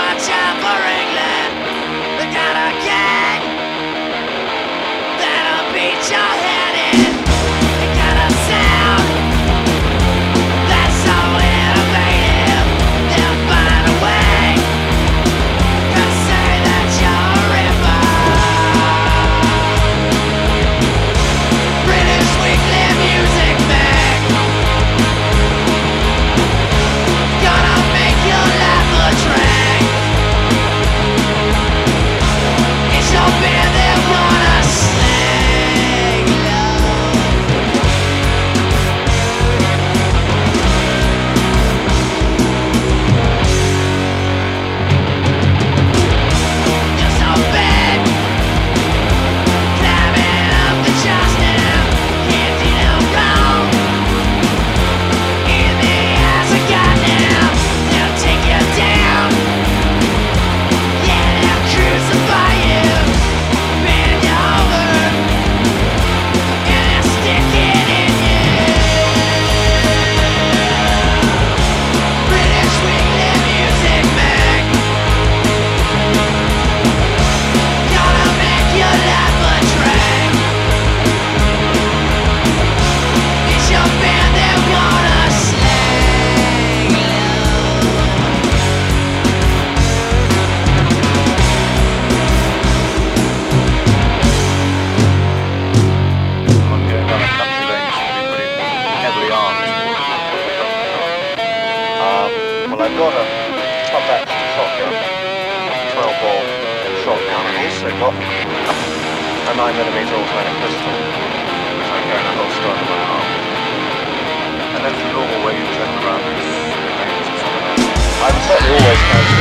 I've got a pump-action shotgun, 12-ball shotgun. I've also got a 9mm automatic pistol, which I carry in a holster under my arm. And then the normal way you turn around is I would certainly always carry